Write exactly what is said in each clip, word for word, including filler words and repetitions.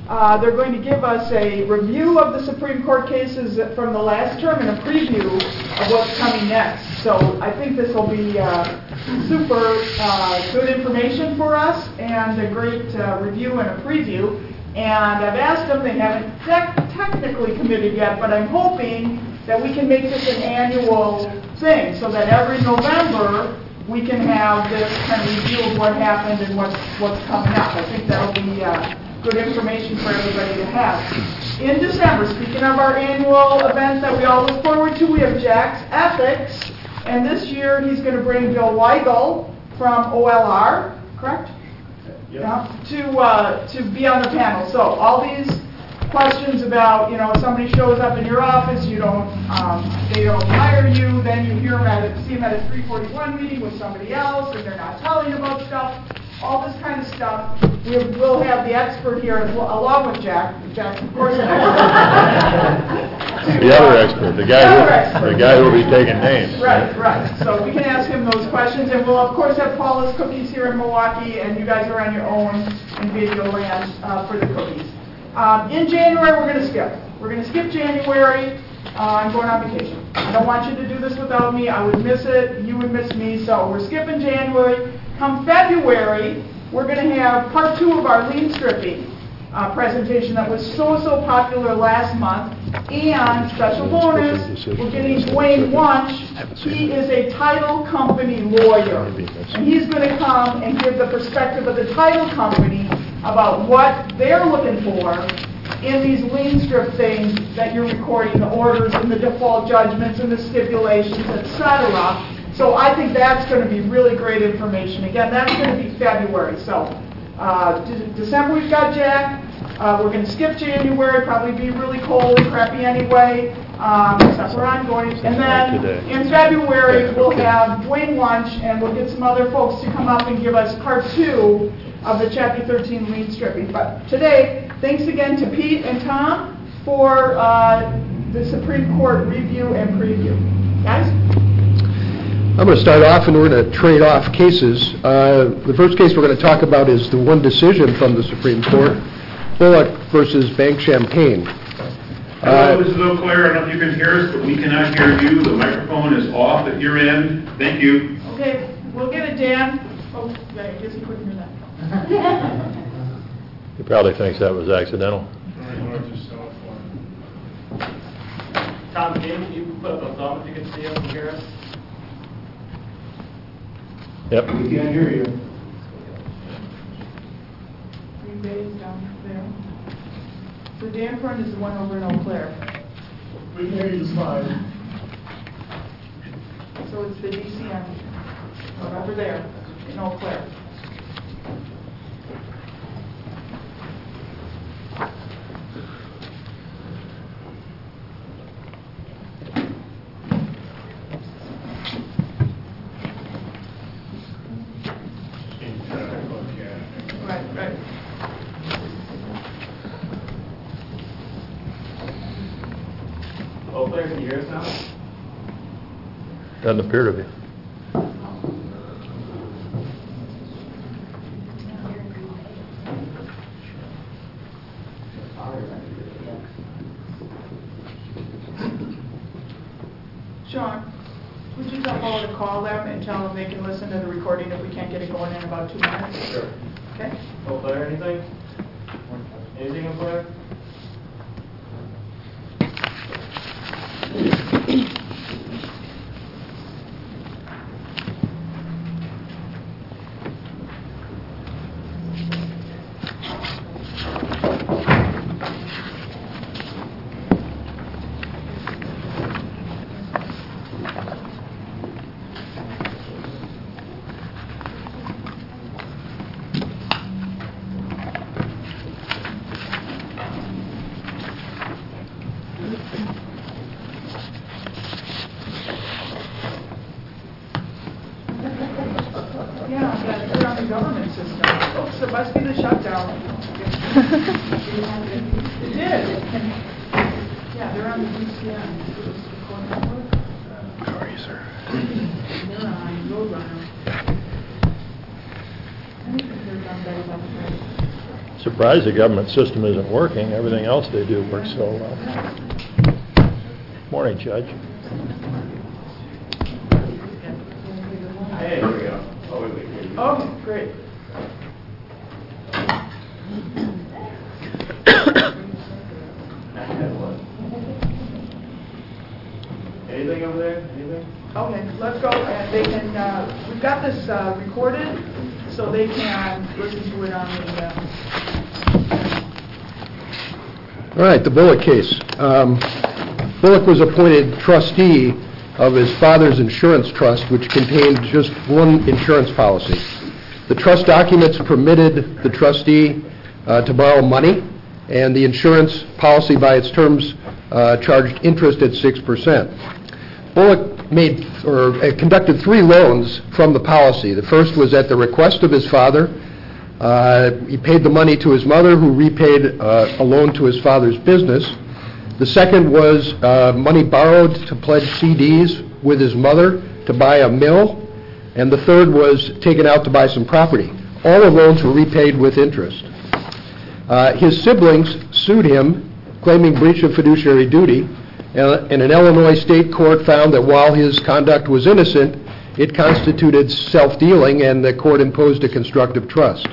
Uh, they're going to give us a review of the Supreme Court cases from the last term and a preview of what's coming next. So I think this will be uh, super uh, good information for us and a great uh, review and a preview. And I've asked them, they haven't te- technically committed yet, but I'm hoping that we can make this an annual thing so that every November we can have this kind of review of what happened and what's, what's coming up. I think that'll be uh, good information for everybody to have. In December, speaking of our annual event that we all look forward to, we have Jack's Ethics, and this year he's going to bring Bill Weigel from O L R, correct? Yep. Yeah, to uh, to be on the panel. So all these questions about, you know, somebody shows up in your office, you don't, um, they don't hire you, then you hear them at a, see them at a three forty-one meeting with somebody else, and they're not telling you about stuff. All this kind of stuff. We will have the expert here, along with Jack. Jack's, of course, an expert. The other expert, the guy, the who, other expert. the guy who will be taking names. Right, right. So we can ask him those questions, and we'll, of course, have Paula's Cookies here in Milwaukee, and you guys are on your own in Video Land uh, for the cookies. Um, in January, we're going to skip. We're going to skip January. Uh, I'm going on vacation. I don't want you to do this without me. I would miss it. You would miss me. So we're skipping January. Come February, we're going to have part two of our lien stripping uh, presentation that was so, so popular last month. And special bonus, we're getting Dwayne Wunsch. He is a title company lawyer. And he's going to come and give the perspective of the title company about what they're looking for in these lien strip things that you're recording, the orders and the default judgments and the stipulations, et cetera. So I think that's going to be really great information. Again, that's going to be February. So uh, de- December we've got Jack. Uh, we're going to skip January, probably be really cold and crappy anyway, um, except where I'm going. And then in February we'll have Dwayne Wunsch, and we'll get some other folks to come up and give us part two of the Chapter thirteen lien stripping. But today, thanks again to Pete and Tom for uh, the Supreme Court review and preview. Guys? I'm going to start off, and we're going to trade off cases. Uh, the first case we're going to talk about is the one decision from the Supreme Court, Bullock versus Bank Champaign. Hello, this is Eau Claire. I don't know if you can hear us, but we cannot hear you. The microphone is off at your end. Thank you. Okay, we'll get it, Dan. Oh, yeah, I guess he couldn't hear that. He probably thinks that was accidental. Tom, can you put up a thumb if you can see us and hear us? Yep. We can't hear you. Green Bay is down there. So Dan Front is the one over in Eau Claire. We can hear you just fine. So it's the D C M over there in Eau Claire. Right, right. Eau Claire, can you hear us now? Doesn't appear to be. Sean, would you tell Paula to call them and tell them they can listen to the recording if we can't get it going in about two minutes? Sure. Okay? Eau Claire, anything? Anything, Eau Claire? Surprised the government system isn't working. Everything else they do works so well. Morning, Judge. Hey, there we go. Oh, wait, wait, wait. Okay, great. Anything over there? Anything? Okay, let's go, and they can, uh, we've got this uh, recorded, so they can listen to it on the, uh, All right, the Bullock case. Um, Bullock was appointed trustee of his father's insurance trust, which contained just one insurance policy. The trust documents permitted the trustee uh, to borrow money, and the insurance policy by its terms uh, charged interest at six percent. Bullock made or uh, conducted three loans from the policy. The first was at the request of his father. Uh, he paid the money to his mother, who repaid uh, a loan to his father's business. The second was uh, money borrowed to pledge C Ds with his mother to buy a mill. And the third was taken out to buy some property. All the loans were repaid with interest. Uh, his siblings sued him, claiming breach of fiduciary duty, and an Illinois state court found that while his conduct was innocent, it constituted self-dealing, and the court imposed a constructive trust.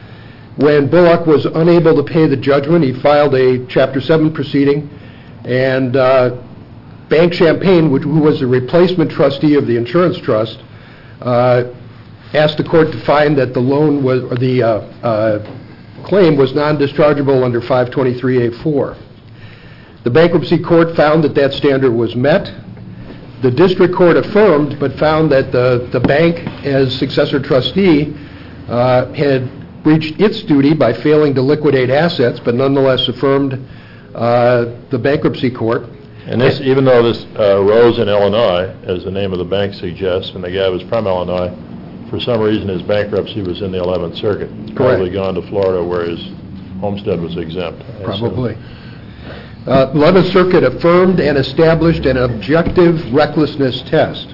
When Bullock was unable to pay the judgment, he filed a Chapter seven proceeding, and uh, Bank Champaign, which, who was the replacement trustee of the insurance trust, uh, asked the court to find that the loan was, or the uh, uh, claim was non-dischargeable under five twenty-three A four. The bankruptcy court found that that standard was met. The district court affirmed, but found that the, the bank, as successor trustee, uh, had breached its duty by failing to liquidate assets, but nonetheless affirmed uh, the bankruptcy court. And this, even though this uh, rose in Illinois, as the name of the bank suggests, and the guy was from Illinois, for some reason his bankruptcy was in the eleventh Circuit. Probably gone to Florida where his homestead was exempt. Probably. Uh, eleventh Circuit affirmed and established an objective recklessness test.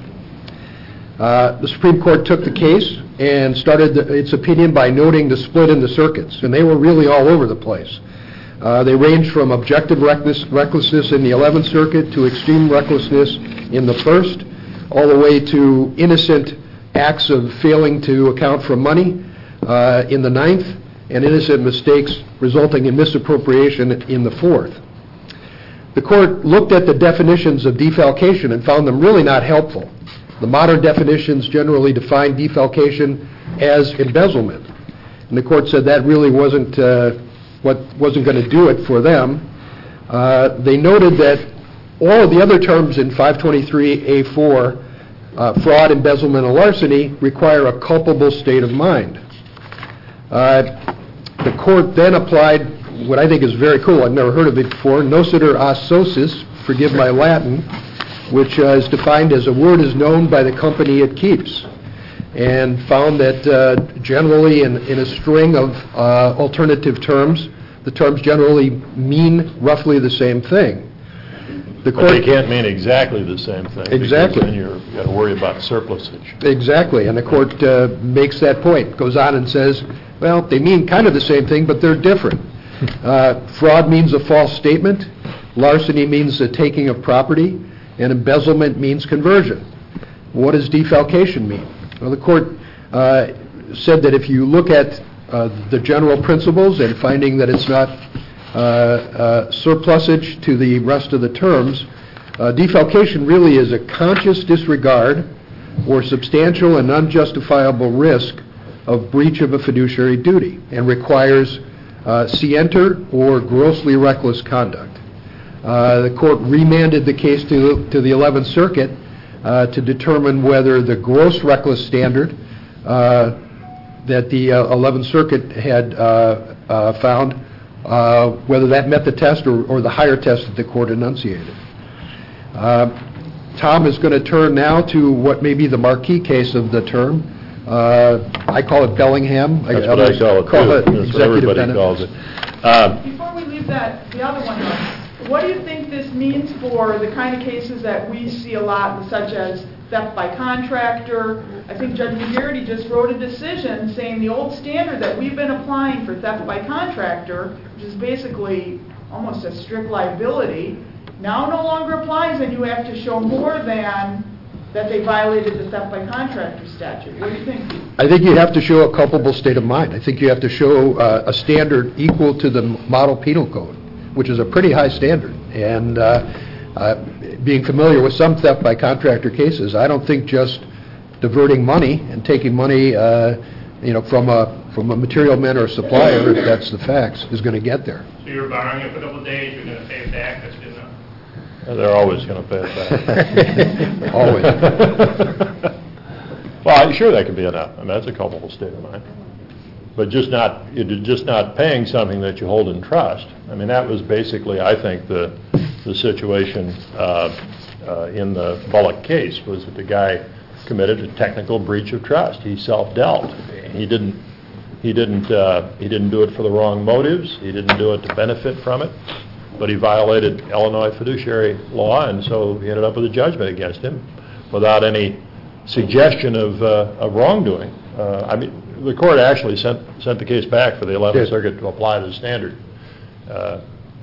Uh, the Supreme Court took the case and started the, its opinion by noting the split in the circuits, and they were really all over the place. Uh, they ranged from objective reckless, recklessness in the eleventh Circuit to extreme recklessness in the first, all the way to innocent acts of failing to account for money uh, in the ninth, and innocent mistakes resulting in misappropriation in the fourth. The court looked at the definitions of defalcation and found them really not helpful. The modern definitions generally define defalcation as embezzlement, and the court said that really wasn't uh, what wasn't going to do it for them. Uh, they noted that all of the other terms in five twenty-three A four, uh, fraud, embezzlement, and larceny, require a culpable state of mind. Uh, the court then applied what I think is very cool, I've never heard of it before, nociter a socis, forgive my Latin, which uh, is defined as a word is known by the company it keeps, and found that uh, generally in, in a string of uh, alternative terms, the terms generally mean roughly the same thing. The But court they can't mean exactly the same thing. Exactly. Because then you're, you got to worry about surplusage. Exactly, and the court uh, makes that point, goes on and says, well, they mean kind of the same thing, but they're different. Uh, fraud means a false statement, larceny means the taking of property, and embezzlement means conversion. What does defalcation mean? Well, the court uh, said that if you look at uh, the general principles and finding that it's not uh, uh, surplusage to the rest of the terms, uh, defalcation really is a conscious disregard or substantial and unjustifiable risk of breach of a fiduciary duty and requires uh, scienter or grossly reckless conduct. Uh, the court remanded the case to, to the eleventh Circuit uh, to determine whether the gross reckless standard uh, that the uh, eleventh Circuit had uh, uh, found, uh, whether that met the test or, or the higher test that the court enunciated. Uh, Tom is going to turn now to what may be the marquee case of the term. Uh, I call it Bellingham. That's what I call it, call too. it That's what Executive everybody Benefit. calls it. Um, Before we leave that, the other one though, what do you think this means for the kind of cases that we see a lot, such as theft by contractor. I think Judge McGarity just wrote a decision saying the old standard that we've been applying for theft by contractor, which is basically almost a strict liability, now no longer applies, and you have to show more than that they violated the theft by contractor statute. What do you think? I think you have to show a culpable state of mind. I think you have to show uh, a standard equal to the model penal code, which is a pretty high standard. And uh, uh, being familiar with some theft by contractor cases, I don't think just diverting money and taking money, uh, you know, from a from a material man or a supplier, if that's the facts, is going to get there. So you're borrowing it for a couple of days, you're going to pay it back, that's good enough. They're always going to pay it back. Always. Well, sure, that could be enough. I mean, that's a culpable state of mind. But just not, you're just not paying something that you hold in trust. I mean, that was basically, I think, the the situation uh, uh, in the Bullock case, was that the guy committed a technical breach of trust. He self-dealt. He didn't. He didn't. Uh, he didn't do it for the wrong motives. He didn't do it to benefit from it. But he violated Illinois fiduciary law, and so he ended up with a judgment against him without any suggestion of, uh, of wrongdoing. Uh, I mean, the court actually sent sent the case back for the eleventh Yes. Circuit to apply the standard. Uh,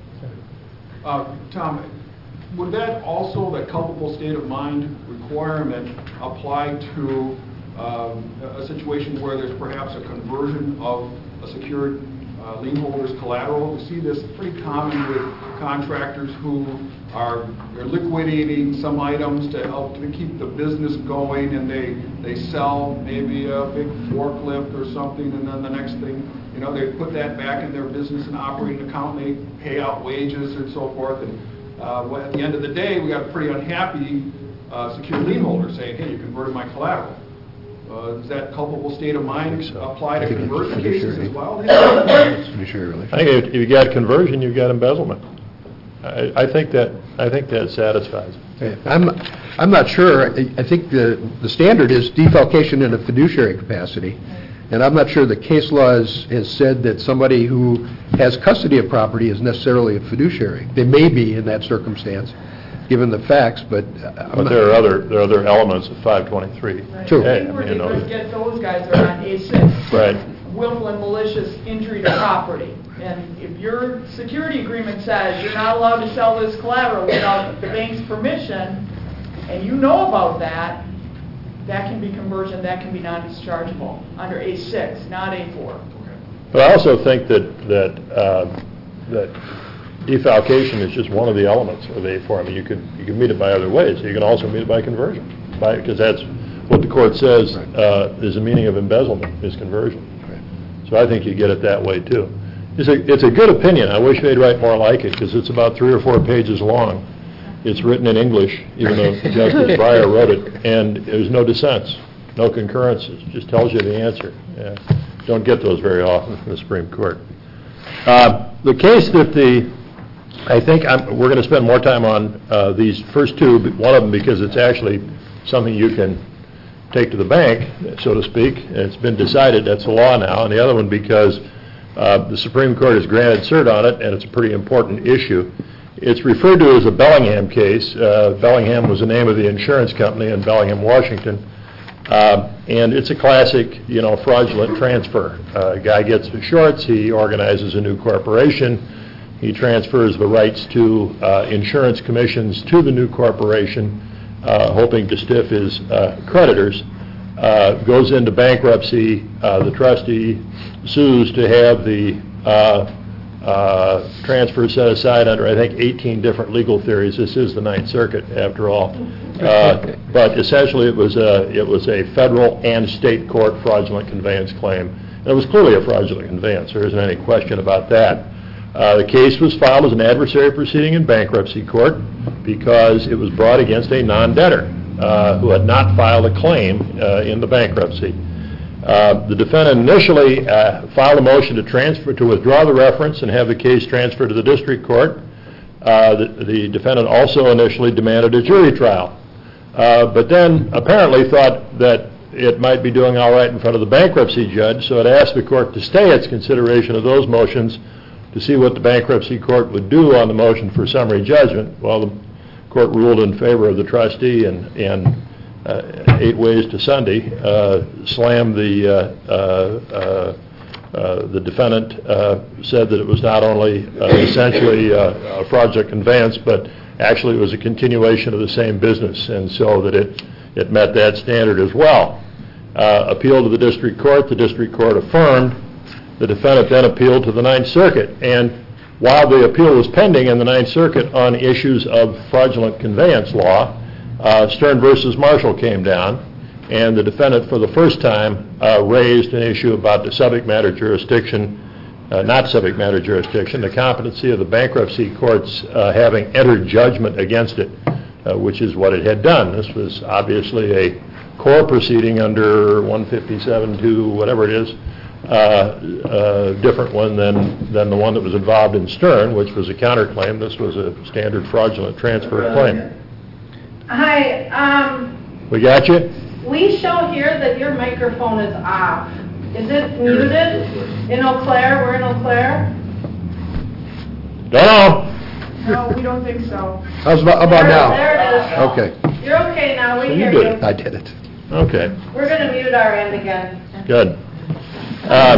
Uh, Tom, would that also, that culpable state of mind requirement, apply to um, a situation where there's perhaps a conversion of a secured uh, lien holder's collateral? We see this pretty common with contractors who are they're liquidating some items to help to keep the business going, and they they sell maybe a big forklift or something, and then the next thing, you know, they put that back in their business and operating account, and they pay out wages and so forth. And uh, well, at the end of the day, we got a pretty unhappy uh, secured lien holder saying, "Hey, you converted my collateral." Uh, does that culpable state of mind so. apply to I think it's conversion cases fiduciary. as well? It's fiduciary relationship. I think if you got conversion, you've got embezzlement. I, I think that I think that satisfies it. I'm, I'm not sure. I I think the, the standard is defalcation in a fiduciary capacity, and I'm not sure the case law has, has said that somebody who has custody of property is necessarily a fiduciary. They may be in that circumstance, given the facts, but I'm But not- there are other there are other elements of five twenty-three. Right. True. I Hey, think where you they know, first get those guys are on A six. Right. Willful and malicious injury to property. And if your security agreement says you're not allowed to sell this collateral without the bank's permission, and you know about that, that can be conversion, that can be non-dischargeable under A six, not A four. But I also think that that uh, that defalcation is just one of the elements of A four. I mean, you could you can meet it by other ways. You can also meet it by conversion, by because that's what the court says uh, is the meaning of embezzlement is conversion. So I think you get it that way too. It's a it's a good opinion. I wish they'd write more like it because it's about three or four pages long. It's written in English, even though Justice Breyer wrote it, and there's no dissents, no concurrences. It just tells you the answer. Yeah. Don't get those very often from the Supreme Court. Uh, the case that the, I think I'm, we're going to spend more time on uh, these first two, but one of them because it's actually something you can take to the bank, so to speak. It's been decided, that's the law now, and the other one because uh, the Supreme Court has granted cert on it, and it's a pretty important issue. It's referred to as a Bellingham case. Uh, Bellingham was the name of the insurance company in Bellingham, Washington. Uh, and it's a classic, you know, fraudulent transfer. Uh, a guy gets the shorts, he organizes a new corporation, he transfers the rights to uh, insurance commissions to the new corporation, uh, hoping to stiff his uh, creditors, uh, goes into bankruptcy, uh, the trustee sues to have the uh, uh, transfer set aside under, I think, eighteen different legal theories. This is the Ninth Circuit, after all. Uh, but essentially, it was a it was a federal and state court fraudulent conveyance claim. And it was clearly a fraudulent conveyance. There isn't any question about that. Uh, the case was filed as an adversary proceeding in bankruptcy court because it was brought against a non-debtor uh, who had not filed a claim uh, in the bankruptcy. Uh, the defendant initially uh, filed a motion to transfer to withdraw the reference and have the case transferred to the district court. Uh, the, the defendant also initially demanded a jury trial, uh, but then apparently thought that it might be doing all right in front of the bankruptcy judge, so it asked the court to stay its consideration of those motions to see what the bankruptcy court would do on the motion for summary judgment. Well, the court ruled in favor of the trustee and, and uh, eight ways to Sunday, uh, slammed the uh, uh, uh, the defendant, uh, said that it was not only uh, essentially uh, a fraudulent conveyance, but actually it was a continuation of the same business, and so that it it met that standard as well. Uh, appealed to the district court. The district court affirmed. The defendant then appealed to the Ninth Circuit, and while the appeal was pending in the Ninth Circuit on issues of fraudulent conveyance law, uh, Stern versus Marshall came down, and the defendant for the first time uh, raised an issue about the subject matter jurisdiction, uh, not subject matter jurisdiction, the competency of the bankruptcy courts uh, having entered judgment against it, uh, which is what it had done. This was obviously a core proceeding under one fifty-seven two, whatever it is, uh, uh, different one than, than the one that was involved in Stern, which was a counterclaim. This was a standard fraudulent transfer claim. Hi, um, We got you? we show here that your microphone is off. Is it muted in Eau Claire? We're in Eau Claire? Don't know. No, we don't think so. How's about, how about There- now? There it is. Okay, You're okay now, we So you hear did you. it. I did it. Okay, We're gonna mute our end again. good. Um,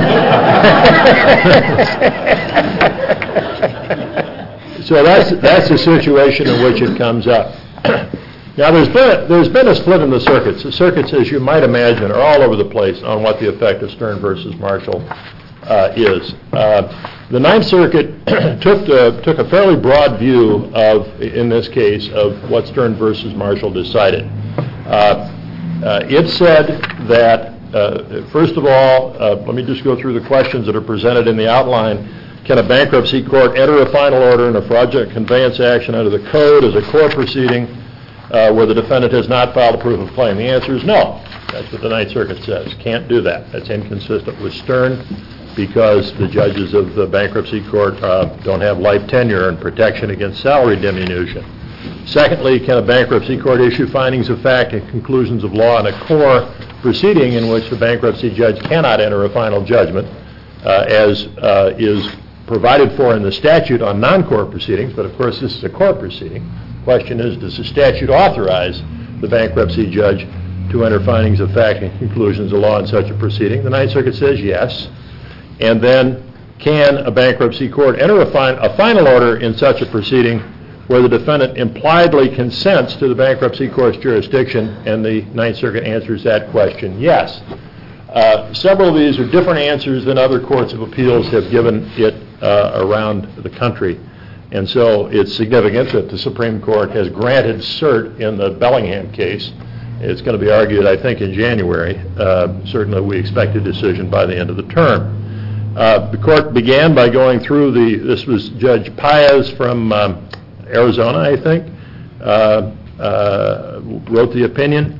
So that's, that's the situation in which it comes up. Now, there's been, there's been a split in the circuits. The circuits, as you might imagine, are all over the place on what the effect of Stern versus Marshall uh, is. Uh, the Ninth Circuit took, the, took a fairly broad view of, in this case, of what Stern versus Marshall decided. Uh, uh, it said that, uh, first of all, uh, let me just go through the questions that are presented in the outline. Can a bankruptcy court enter a final order in a fraudulent conveyance action under the code as a core proceeding uh, where the defendant has not filed a proof of claim? The answer is no. That's what the Ninth Circuit says. Can't do that. That's inconsistent with Stern because the judges of the bankruptcy court uh, don't have life tenure and protection against salary diminution. Secondly, can a bankruptcy court issue findings of fact and conclusions of law in a core proceeding in which the bankruptcy judge cannot enter a final judgment, uh, as uh, is provided for in the statute on non-core proceedings, but of course this is a core proceeding. The question is, does the statute authorize the bankruptcy judge to enter findings of fact and conclusions of law in such a proceeding? The Ninth Circuit says yes. And then, can a bankruptcy court enter a, fin- a final order in such a proceeding where the defendant impliedly consents to the bankruptcy court's jurisdiction? And the Ninth Circuit answers that question yes. Uh, several of these are different answers than other courts of appeals have given it uh, around the country. And so it's significant that the Supreme Court has granted cert in the Bellingham case. It's going to be argued, I think, in January. Uh, certainly we expect a decision by the end of the term. Uh, the court began by going through the, this was Judge Paez from um, Arizona, I think, uh, uh, wrote the opinion.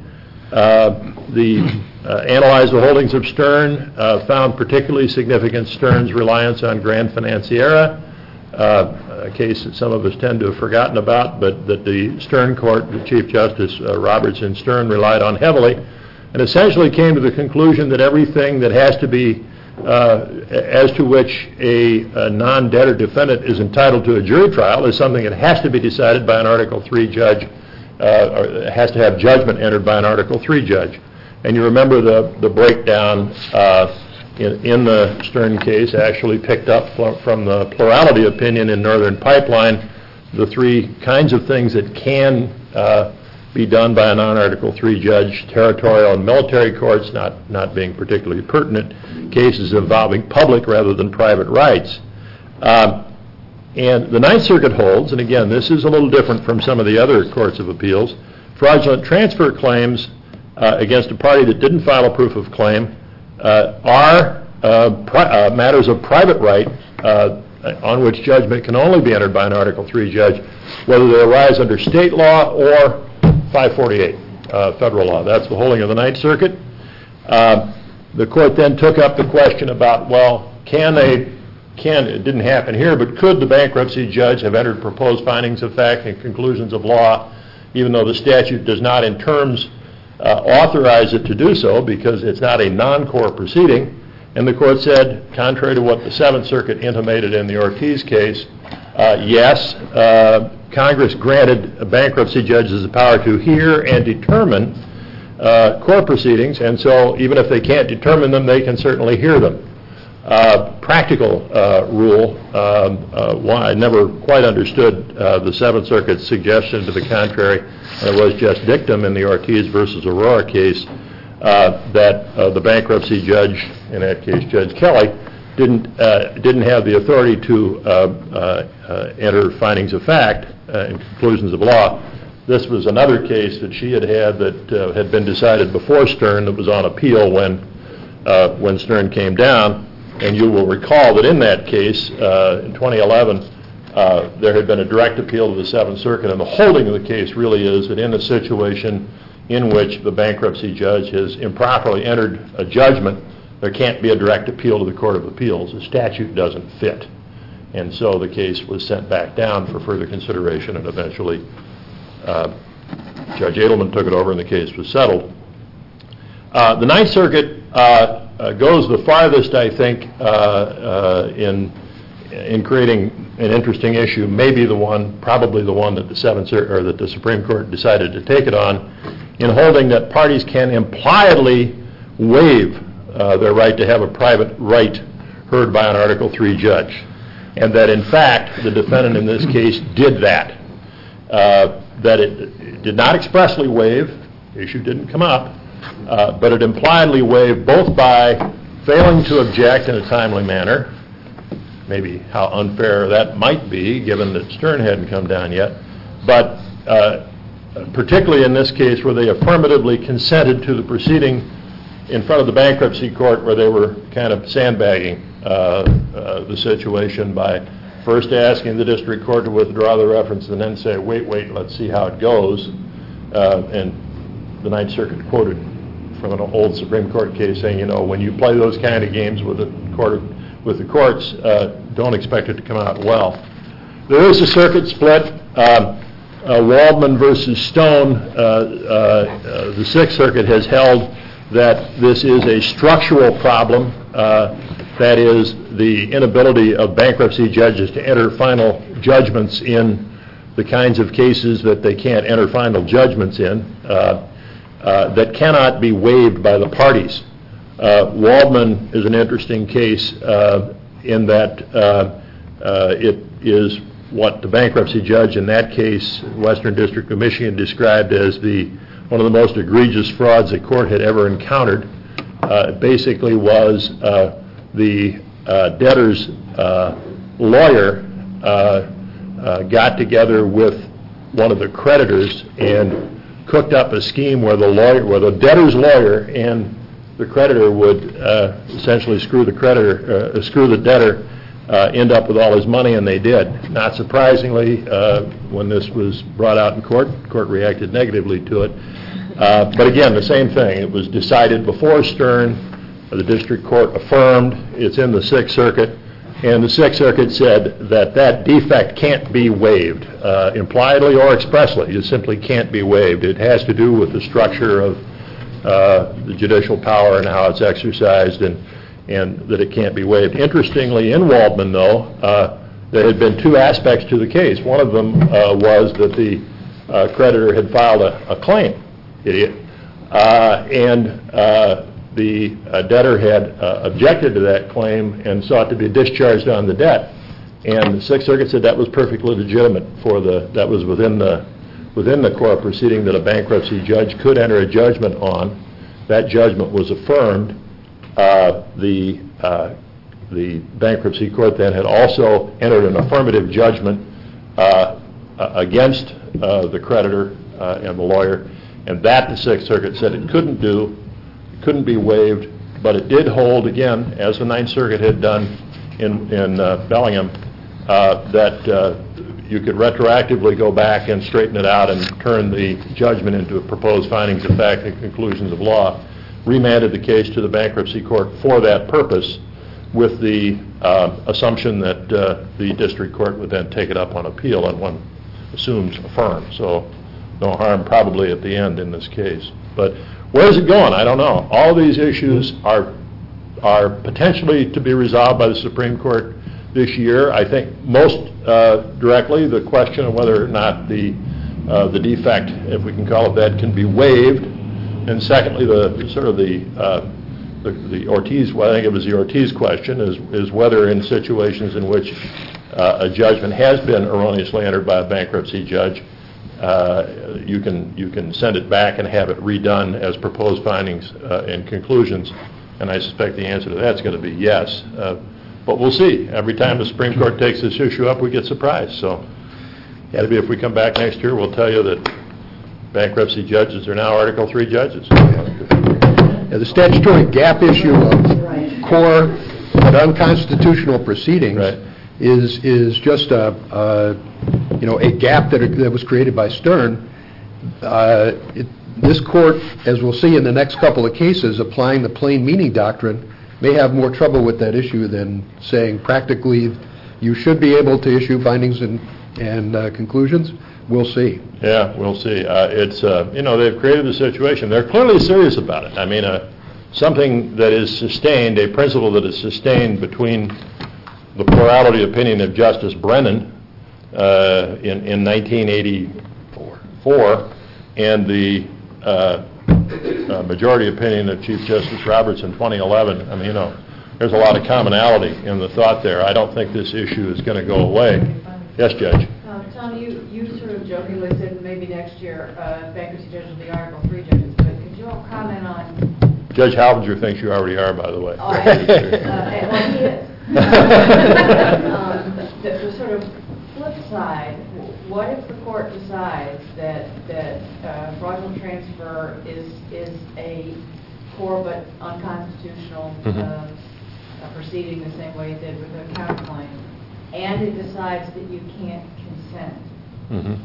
Uh, the uh, analyzed the holdings of Stern, uh, found particularly significant Stern's reliance on Grand Financiera, uh, a case that some of us tend to have forgotten about, but that the Stern court, the Chief Justice uh, Roberts and Stern relied on heavily, and essentially came to the conclusion that everything that has to be, uh, as to which a, a non-debtor defendant is entitled to a jury trial is something that has to be decided by an Article three judge, uh, or has to have judgment entered by an Article three judge. And you remember the, the breakdown uh, in, in the Stern case actually picked up from, from the plurality opinion in Northern Pipeline, the three kinds of things that can uh, be done by a non-Article three judge: territorial and military courts, not, not being particularly pertinent, cases involving public rather than private rights. Um, and the Ninth Circuit holds, and again, this is a little different from some of the other courts of appeals, fraudulent transfer claims uh, against a party that didn't file a proof of claim uh, are uh, pri- uh, matters of private right uh, on which judgment can only be entered by an Article three judge, whether they arise under state law or five forty-eight, uh, federal law. That's the holding of the Ninth Circuit. Uh, the court then took up the question about, well, can they, can, it didn't happen here, but could the bankruptcy judge have entered proposed findings of fact and conclusions of law, even though the statute does not in terms uh, authorize it to do so because it's not a non-core proceeding? And the court said, contrary to what the Seventh Circuit intimated in the Ortiz case, uh, yes, uh, Congress granted bankruptcy judges the power to hear and determine uh, court proceedings, and so even if they can't determine them, they can certainly hear them. Uh, practical uh, rule, um, uh, why I never quite understood uh, the Seventh Circuit's suggestion to the contrary, and it was just dictum in the Ortiz versus Aurora case, uh, that uh, the bankruptcy judge, in that case Judge Kelly, didn't uh, didn't have the authority to uh, uh, uh, enter findings of fact uh, and conclusions of law. This was another case that she had had that uh, had been decided before Stern, that was on appeal when uh, when Stern came down. And you will recall that in that case, uh, in twenty eleven, uh, there had been a direct appeal to the Seventh Circuit, and the holding of the case really is that in a situation in which the bankruptcy judge has improperly entered a judgment, there can't be a direct appeal to the Court of Appeals. The statute doesn't fit. And so the case was sent back down for further consideration, and eventually uh, Judge Edelman took it over and the case was settled. Uh, the Ninth Circuit uh, uh, goes the farthest, I think, uh, uh, in in creating an interesting issue. Maybe the one, probably the one that the Seventh Circuit or that the Supreme Court decided to take it on, in holding that parties can impliedly waive uh, their right to have a private right heard by an Article three judge, and that in fact the defendant in this case did that. Uh, that it, it did not expressly waive, the issue didn't come up. Uh, but it impliedly waived both by failing to object in a timely manner, maybe how unfair that might be given that Stern hadn't come down yet, but uh, particularly in this case where they affirmatively consented to the proceeding in front of the bankruptcy court, where they were kind of sandbagging uh, uh, the situation by first asking the district court to withdraw the reference and then say, wait, wait, let's see how it goes. Uh, and the Ninth Circuit quoted from an old Supreme Court case saying, you know, when you play those kind of games with the court, with the courts, uh, don't expect it to come out well. There is a circuit split. Um, uh, Waldman versus Stone, uh, uh, uh, the Sixth Circuit has held that this is a structural problem, uh, that is the inability of bankruptcy judges to enter final judgments in the kinds of cases that they can't enter final judgments in, uh, Uh, that cannot be waived by the parties. Uh, Waldman is an interesting case uh, in that uh, uh, it is what the bankruptcy judge in that case, Western District of Michigan, described as the one of the most egregious frauds the court had ever encountered. Uh, it basically was uh, the uh, debtor's uh, lawyer uh, uh, got together with one of the creditors and cooked up a scheme where the lawyer, where the debtor's lawyer and the creditor would uh, essentially screw the creditor, uh, screw the debtor, uh, end up with all his money, and they did. Not surprisingly, uh, when this was brought out in court, the court reacted negatively to it. Uh, but again, the same thing. It was decided before Stern. The district court affirmed. It's in the Sixth Circuit. And the Sixth Circuit said that that defect can't be waived, uh, impliedly or expressly. It simply can't be waived. It has to do with the structure of uh, the judicial power and how it's exercised, and, and that it can't be waived. Interestingly, in Waldman, though, uh, there had been two aspects to the case. One of them uh, was that the uh, creditor had filed a, a claim, idiot, uh, and uh, the uh, debtor had uh, objected to that claim and sought to be discharged on the debt. And the Sixth Circuit said that was perfectly legitimate for the, that was within the, within the court proceeding that a bankruptcy judge could enter a judgment on. That judgment was affirmed. Uh, the, uh, the bankruptcy court then had also entered an affirmative judgment uh, against uh, the creditor uh, and the lawyer, and that the Sixth Circuit said it couldn't do. Couldn't be waived, but it did hold, again, as the Ninth Circuit had done in, in uh, Bellingham, uh, that uh, you could retroactively go back and straighten it out and turn the judgment into proposed findings of fact and conclusions of law, remanded the case to the bankruptcy court for that purpose, with the uh, assumption that uh, the district court would then take it up on appeal, and one assumes affirm. So no harm probably at the end in this case. But where is it going? I don't know. All these issues are are potentially to be resolved by the Supreme Court this year. I think most uh, directly the question of whether or not the uh, the defect, if we can call it that, can be waived and secondly, the sort of the, uh, the the Ortiz, well, I think it was the Ortiz question, is is whether in situations in which uh, a judgment has been erroneously entered by a bankruptcy judge, uh, you can you can send it back and have it redone as proposed findings uh, and conclusions. And I suspect the answer to that's going to be yes. Uh, but we'll see. Every time the Supreme Court takes this issue up, we get surprised. So, maybe if we come back next year, we'll tell you that bankruptcy judges are now Article three judges. Yeah, the statutory gap issue of core but unconstitutional proceedings Right. is is just a, a you know a gap that that was created by Stern. Uh, it, this court, as we'll see in the next couple of cases, applying the plain meaning doctrine, may have more trouble with that issue than saying practically you should be able to issue findings and and uh, conclusions. We'll see. Yeah, we'll see. Uh, it's, uh, you know, they've created a situation. They're clearly serious about it. I mean, uh, something that is sustained, a principle that is sustained between the plurality opinion of Justice Brennan uh, in, in nineteen eighty-four and the uh, uh, majority opinion of Chief Justice Roberts in twenty eleven. I mean, you know, there's a lot of commonality in the thought there. I don't think this issue is going to go away. Yes, Judge? Uh, Tom, you, you sort of jokingly said maybe next year uh, bankruptcy judges will be Article three judges, but could you all comment on... Judge Halvinger thinks you already are, by the way. Oh, I, uh, and, well, he is. um, the, the sort of flip side, what if the court decides that, that uh, fraudulent transfer is, is a core but unconstitutional Mhm. uh, proceeding the same way it did with the counterclaim, and it decides that you can't consent? Mm-hmm.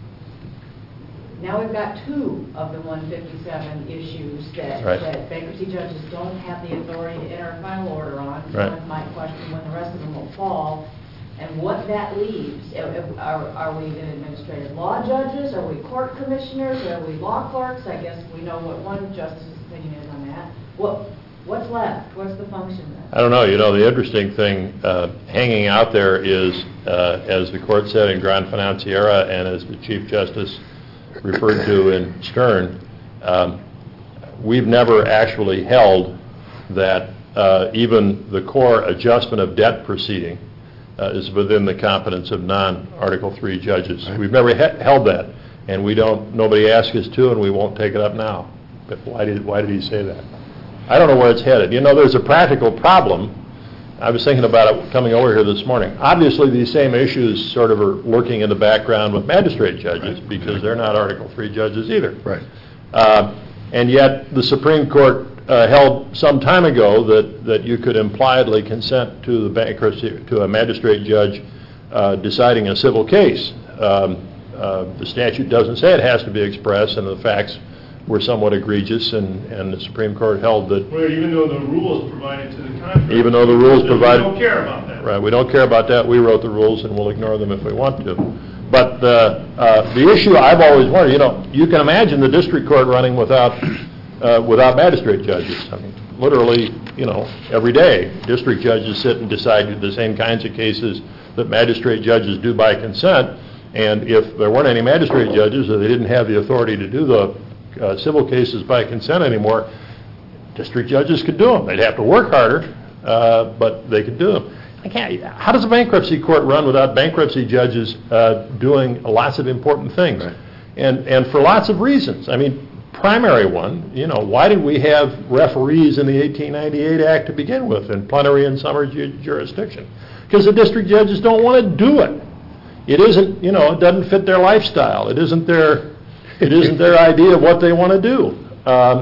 Now we've got two of the one fifty-seven issues that, Right. that bankruptcy judges don't have the authority to enter a final order on. Right. One might question when the rest of them will fall, and what that leaves. Are, are we then administrative law judges? Are we court commissioners? Are we law clerks? I guess we know what one justice's opinion is on that. What, what's left? What's the function then? I don't know. You know, the interesting thing uh, hanging out there is, uh, as the court said in Gran Financiera and as the Chief Justice referred to in Stern, um, we've never actually held that uh, even the core adjustment of debt proceeding uh, is within the competence of non-Article three judges. Right. We've never he- held that, and we don't. Nobody asked us to, and we won't take it up now. But why did why did he say that? I don't know where it's headed. You know, there's a practical problem. I was thinking about it coming over here this morning. Obviously, these same issues sort of are lurking in the background with magistrate judges because they're not Article three judges either. Right. Uh, and yet, the Supreme Court uh, held some time ago that, that you could impliedly consent to the bankruptcy to a magistrate judge uh, deciding a civil case. Um, uh, the statute doesn't say it has to be expressed, and the facts were somewhat egregious, and, and the Supreme Court held that. Well, even though the rules provided to the contrary. Even though the rules provided. We don't care about that. Right, we don't care about that. We wrote the rules, and we'll ignore them if we want to. But uh, uh, the issue I've always wondered, you know, you can imagine the district court running without uh, without magistrate judges. I mean, literally, you know, every day, district judges sit and decide the same kinds of cases that magistrate judges do by consent. And if there weren't any magistrate judges, or they didn't have the authority to do the Uh, civil cases by consent anymore, district judges could do them. They'd have to work harder, uh, but they could do them. I can't, how does a bankruptcy court run without bankruptcy judges uh, doing lots of important things? Right. And and for lots of reasons. I mean, primary one, you know, why did we have referees in the eighteen ninety-eight Act to begin with in plenary and summary ju- jurisdiction? Because the district judges don't want to do it. It isn't, you know, it doesn't fit their lifestyle. It isn't their It isn't their idea of what they want to do. Um,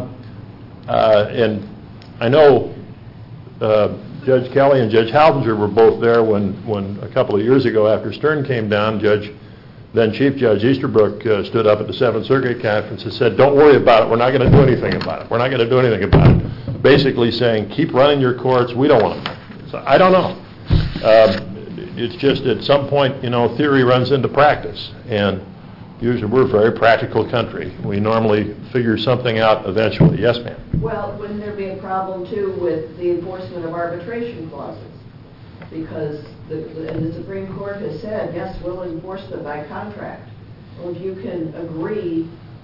uh, and I know uh, Judge Kelly and Judge Halvinger were both there when, when a couple of years ago after Stern came down, Judge, then Chief Judge Easterbrook uh, stood up at the Seventh Circuit Conference and said, don't worry about it. We're not going to do anything about it. We're not going to do anything about it. Basically saying, keep running your courts. We don't want them. So I don't know. Um, it's just at some point, you know, theory runs into practice. And usually we're a very practical country. We normally figure something out eventually. Yes, ma'am? Well, wouldn't there be a problem, too, with the enforcement of arbitration clauses? Because, the, the, and the Supreme Court has said, yes, we'll enforce them by contract. Well, if you can agree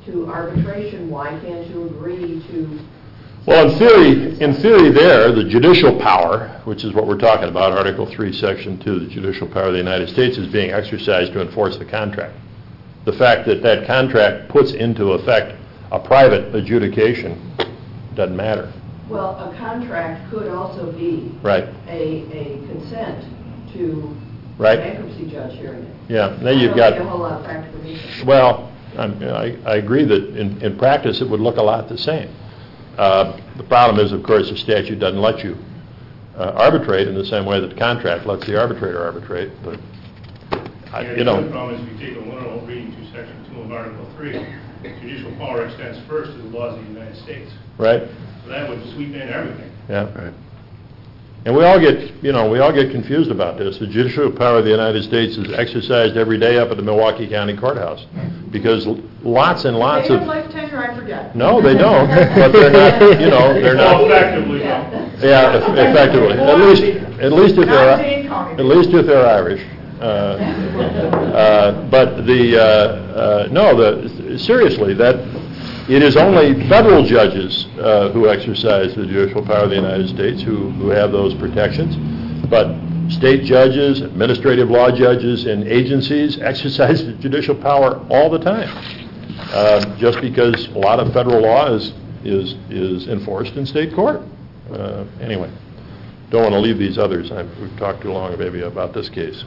to arbitration, why can't you agree to? Well, in theory, in theory there, the judicial power, which is what we're talking about, Article three, Section two, the judicial power of the United States is being exercised to enforce the contract. The fact that that contract puts into effect a private adjudication doesn't matter. Well, a contract could also be Right. a, a consent to Right. bankruptcy judge hearing it. Yeah, now you've got... I don't think a whole lot of practical reason. Well, I'm- I I agree that in in practice, it would look a lot the same. Uh, The problem is, of course, the statute doesn't let you uh, arbitrate in the same way that the contract lets the arbitrator arbitrate, but, I- Yeah, you know... the problem is if you take a literal reading to Section two of Article three, judicial power extends first to the laws of the United States. Right? So that would sweep in everything. Yeah. And we all get, you know, we all get confused about this. The judicial power of the United States is exercised every day up at the Milwaukee County Courthouse, because lots and lots They of... have life tenure, I forget. No, they don't, but they're not, you know, they're not... Well, effectively, no. Yeah, eff- effectively. At least, at least if they're, Not Dane County. at least if they're Irish. Uh, uh, But the, uh, uh, no, the, seriously, that, it is only federal judges uh, who exercise the judicial power of the United States who, who have those protections. But state judges, administrative law judges, and agencies exercise the judicial power all the time. Uh, just because a lot of federal law is, is, is enforced in state court. Uh, Anyway, don't want to leave these others. I've, we've talked too long maybe about this case.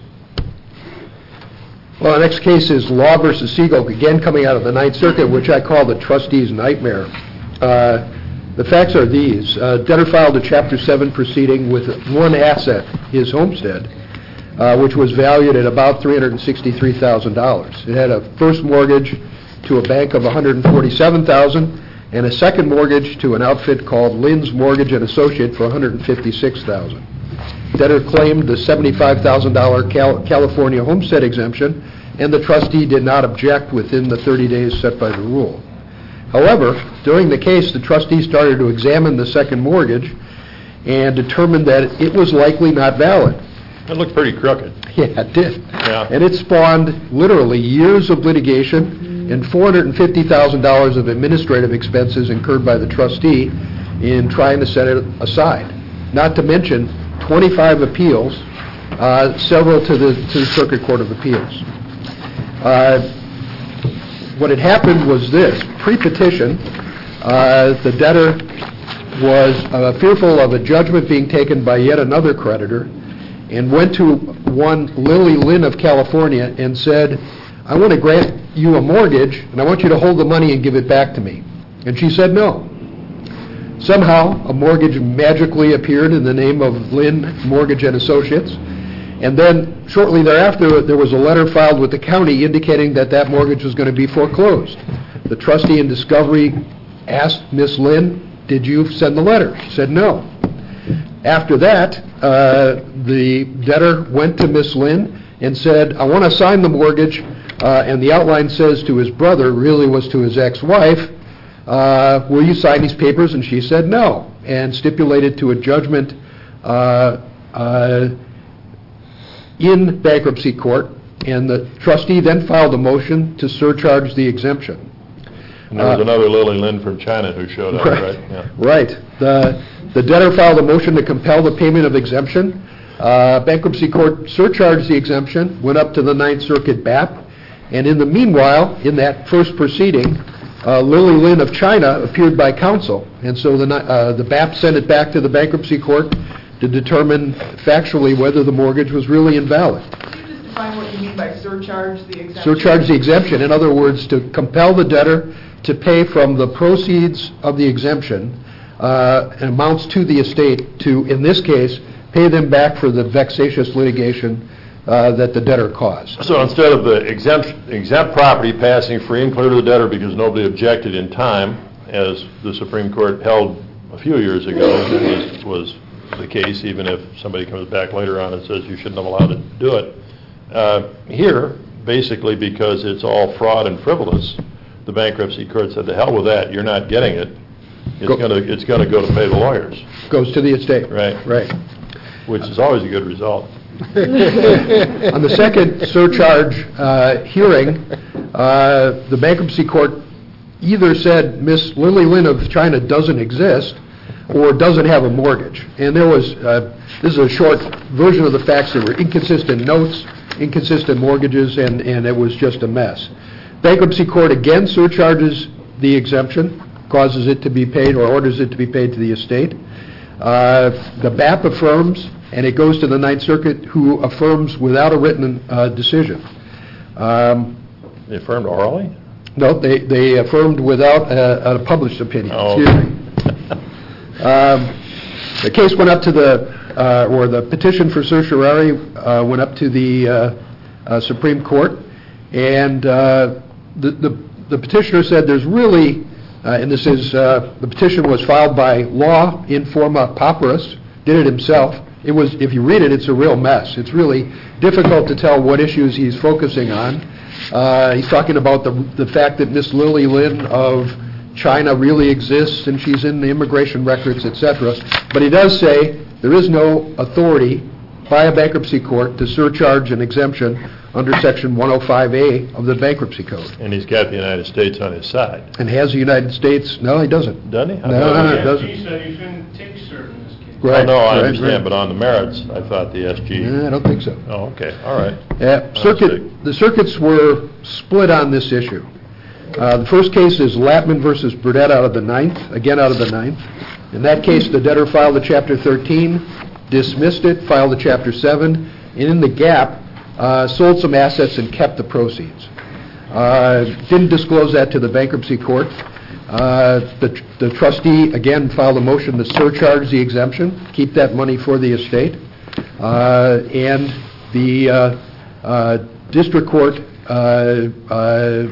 Well, the next case is Law versus Siegel, again coming out of the Ninth Circuit, which I call the trustee's nightmare. Uh, The facts are these. Uh, Debtor filed a Chapter seven proceeding with one asset, his homestead, uh, which was valued at about three hundred sixty-three thousand dollars. It had a first mortgage to a bank of one hundred forty-seven thousand dollars and a second mortgage to an outfit called Lynn's Mortgage and Associate for one hundred fifty-six thousand dollars. Debtor claimed the seventy-five thousand dollars Cal- California homestead exemption, and the trustee did not object within the thirty days set by the rule. However, during the case, the trustee started to examine the second mortgage and determined that it was likely not valid. It looked pretty crooked. Yeah, it did. Yeah. And it spawned literally years of litigation and four hundred fifty thousand dollars of administrative expenses incurred by the trustee in trying to set it aside. Not to mention twenty-five appeals, uh, several to the, to the Circuit Court of Appeals. Uh, what had happened was this. Pre-petition, uh, the debtor was uh, fearful of a judgment being taken by yet another creditor and went to one Lily Lynn of California and said, I want to grant you a mortgage and I want you to hold the money and give it back to me. And she said no. Somehow, a mortgage magically appeared in the name of Lynn Mortgage and Associates. And then, shortly thereafter, there was a letter filed with the county indicating that that mortgage was going to be foreclosed. The trustee in discovery asked Miss Lynn, did you send the letter? She said no. After that, uh, the debtor went to Miss Lynn and said, I want to sign the mortgage, uh, and the outline says to his brother, really was to his ex-wife, uh, will you sign these papers? And she said no, and stipulated to a judgment uh, uh, in bankruptcy court, and the trustee then filed a motion to surcharge the exemption. And there was Uh, another Lily Lynn from China who showed up, right? Yeah. Right. The the debtor filed a motion to compel the payment of exemption. Uh, Bankruptcy court surcharged the exemption, went up to the Ninth Circuit B A P, and in the meanwhile, in that first proceeding, uh, Lily Lynn of China appeared by counsel, and so the ni- uh, the B A P sent it back to the bankruptcy court to determine factually whether the mortgage was really invalid. Can you just define what you mean by surcharge the exemption? Surcharge the exemption, in other words, to compel the debtor to pay from the proceeds of the exemption uh, amounts to the estate to, in this case, pay them back for the vexatious litigation uh, that the debtor caused. So instead of the exempt, exempt property passing free and clear to the debtor because nobody objected in time, as the Supreme Court held a few years ago, was, was the case, even if somebody comes back later on and says you shouldn't have allowed to do it. Uh, here, basically because it's all fraud and frivolous, the bankruptcy court said, to hell with that, you're not getting it. It's Go- going to it's going to go to pay the lawyers. Goes to the estate. Right. Right. Which is always a good result. On the second surcharge uh, hearing, uh, the bankruptcy court either said Miss Lily Lynn of China doesn't exist or doesn't have a mortgage. And there was, uh, this is a short version of the facts. There were inconsistent notes, inconsistent mortgages, and, and it was just a mess. Bankruptcy court again surcharges the exemption, causes it to be paid or orders it to be paid to the estate. Uh, the B A P affirms, and it goes to the Ninth Circuit, who affirms without a written uh, decision. Um, They affirmed orally? no, they, they affirmed without a, a published opinion. Oh, Excuse okay. me. Um, the case went up to the, uh, or the petition for certiorari uh, went up to the uh, uh, Supreme Court, and uh, the, the, the petitioner said there's really, uh, and this is, uh, the petition was filed by law in forma pauperis, did it himself. It was, if you read it, it's a real mess. It's really difficult to tell what issues he's focusing on. Uh, he's talking about the, the fact that Miss Lily Lynn of China really exists and she's in the immigration records, et cetera. But he does say there is no authority by a bankruptcy court to surcharge an exemption under Section one oh five A of the Bankruptcy Code. And he's got the United States on his side. And has the United States, no, he doesn't. Doesn't he? I No, thought no, he no, did. it doesn't. He said you shouldn't take cert in this case. Right, Oh, no, I right, understand, right. but on the merits, I thought the S G... Yeah, I don't think so. Oh, okay, all right. Yeah, circuit, the circuits were split on this issue. Uh, The first case is Latman versus Burdett out of the Ninth, again out of the Ninth. In that case, the debtor filed a Chapter thirteen, dismissed it, filed a Chapter seven, and in the gap, uh, sold some assets and kept the proceeds. Uh, Didn't disclose that to the bankruptcy court. Uh, The the trustee, again, filed a motion to surcharge the exemption, keep that money for the estate. Uh, And the uh, uh, district court, uh, uh,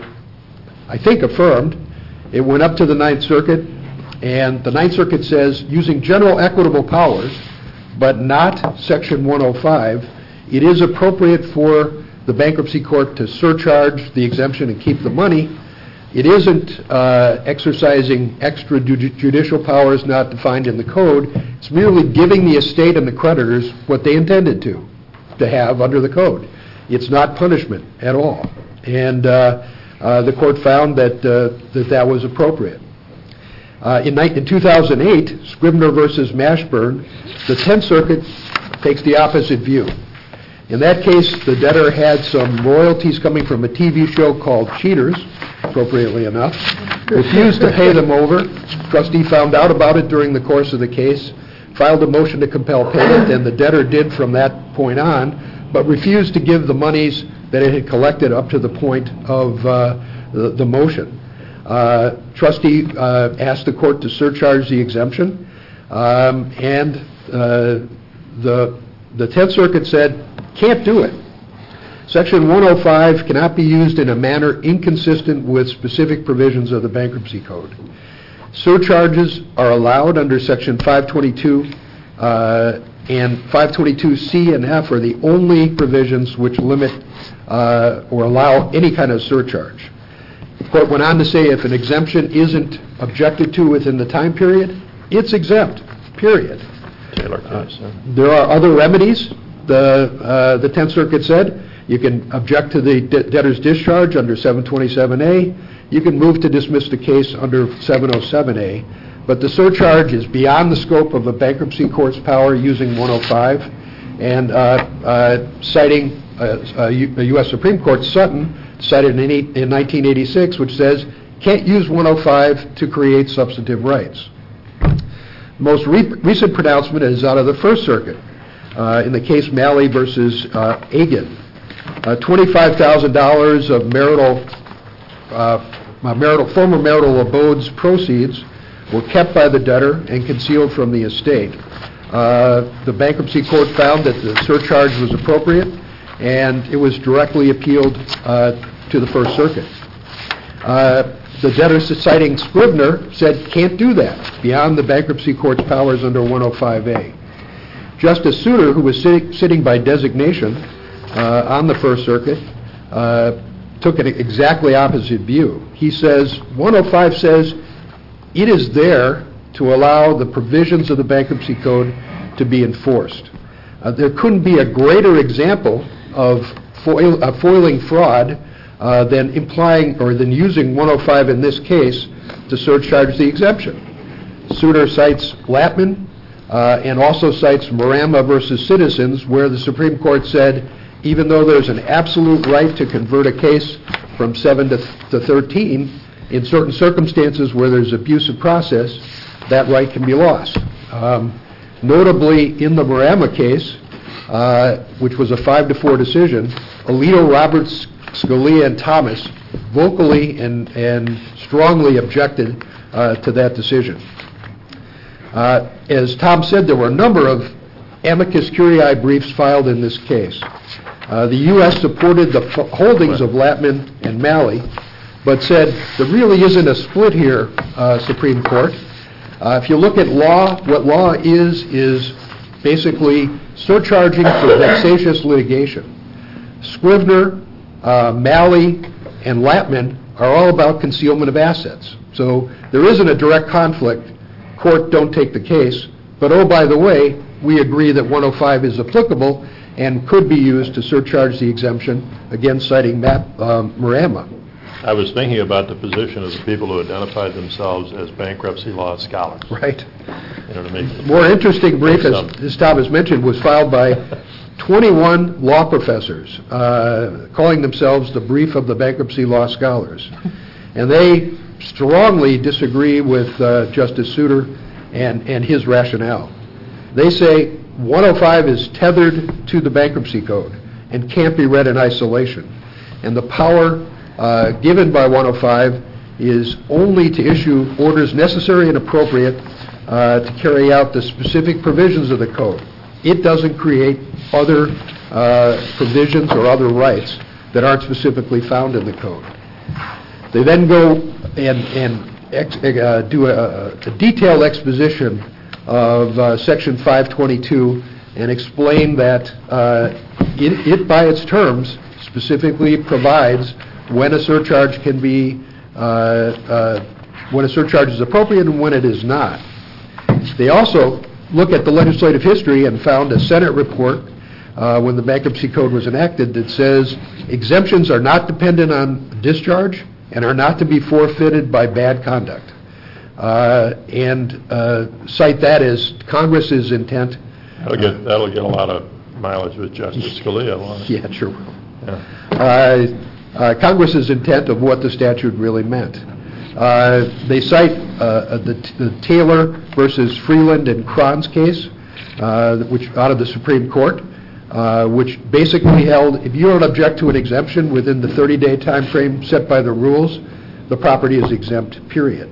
I think, affirmed. It went up to the Ninth Circuit, and the Ninth Circuit says, using general equitable powers, but not Section one oh five, it is appropriate for the bankruptcy court to surcharge the exemption and keep the money. It isn't uh, exercising extrajudicial powers not defined in the code. It's merely giving the estate and the creditors what they intended to, to have under the code. It's not punishment at all. And uh, uh, the court found that, uh, that that was appropriate. Uh, in, in two thousand eight, Scribner versus Mashburn, the Tenth Circuit takes the opposite view. In that case, the debtor had some royalties coming from a T V show called Cheaters, appropriately enough, refused to pay them over. Trustee found out about it during the course of the case, filed a motion to compel payment, and the debtor did from that point on, but refused to give the monies that it had collected up to the point of uh, the, the motion. Uh, trustee uh, asked the court to surcharge the exemption, um, and uh, the the Tenth Circuit said, can't do it. Section one oh five cannot be used in a manner inconsistent with specific provisions of the Bankruptcy Code. Surcharges are allowed under Section five twenty-two, uh, and five twenty-two C and F are the only provisions which limit uh, or allow any kind of surcharge. The court went on to say if an exemption isn't objected to within the time period, it's exempt, period. Taylor case, huh? There are other remedies, the uh, the Tenth Circuit said. You can object to the de- debtor's discharge under seven twenty-seven A. You can move to dismiss the case under seven oh seven A. But the surcharge is beyond the scope of a bankruptcy court's power using one oh five. And uh, uh, citing uh, a U S Supreme Court, Sutton, cited in, eight, in nineteen eighty-six, which says, can't use one oh five to create substantive rights. The most re- recent pronouncement is out of the First Circuit, uh, in the case Malley versus uh, Agin. Uh, twenty-five thousand dollars of marital, uh, marital, former marital abode's proceeds were kept by the debtor and concealed from the estate. Uh, the bankruptcy court found that the surcharge was appropriate, and it was directly appealed uh, to the First Circuit. Uh, the debtor, citing Scribner, said can't do that, beyond the bankruptcy court's powers under one oh five A. Justice Souter, who was sit- sitting by designation uh, on the First Circuit, uh, took an exactly opposite view. He says, one oh five says it is there to allow the provisions of the Bankruptcy Code to be enforced. Uh, there couldn't be a greater example of foil, uh, foiling fraud uh, than implying, or than using one oh five in this case to surcharge the exemption. Souter cites Latman, uh, and also cites Marama versus Citizens, where the Supreme Court said, even though there's an absolute right to convert a case from seven to, to thirteen, in certain circumstances where there's abusive process, that right can be lost. Um, notably, in the Marama case, uh, which was a five to four decision, Alito, Roberts, Scalia, and Thomas vocally and, and strongly objected uh, to that decision. Uh, as Tom said, there were a number of amicus curiae briefs filed in this case. Uh, the U S supported the f- holdings of Latman and Malley, but said there really isn't a split here, uh, Supreme Court. Uh, if you look at law, what law is, is basically surcharging for vexatious litigation. Scrivener, uh, Malley, and Latman are all about concealment of assets. So there isn't a direct conflict. Court, don't take the case. But oh, by the way, we agree that one oh five is applicable and could be used to surcharge the exemption, again citing Matt um, Marama. I was thinking about the position of the people who identified themselves as bankruptcy law scholars. Right. You know, to make More interesting brief, as, as Tom has mentioned, was filed by twenty-one law professors, uh, calling themselves the Brief of the Bankruptcy Law Scholars. And they strongly disagree with uh, Justice Souter and, and his rationale. They say one oh five is tethered to the Bankruptcy Code and can't be read in isolation. And the power uh, given by one oh five is only to issue orders necessary and appropriate uh, to carry out the specific provisions of the Code. It doesn't create other uh, provisions or other rights that aren't specifically found in the Code. They then go and, and ex, uh, do a, a detailed exposition of uh, Section five twenty-two and explain that uh, it, it, by its terms, specifically provides when a surcharge can be, uh, uh, when a surcharge is appropriate and when it is not. They also look at the legislative history and found a Senate report uh, when the Bankruptcy Code was enacted that says exemptions are not dependent on discharge and are not to be forfeited by bad conduct. Uh, and uh, cite that as Congress's intent. That'll get, that'll get a lot of mileage with Justice Scalia. won't it? Yeah, it sure will. Yeah. Uh, uh, Congress's intent of what the statute really meant. Uh, they cite uh, the, the Taylor versus Freeland and Cron's case, uh, which out of the Supreme Court, uh, which basically held if you don't object to an exemption within the thirty-day time frame set by the rules, the property is exempt, period.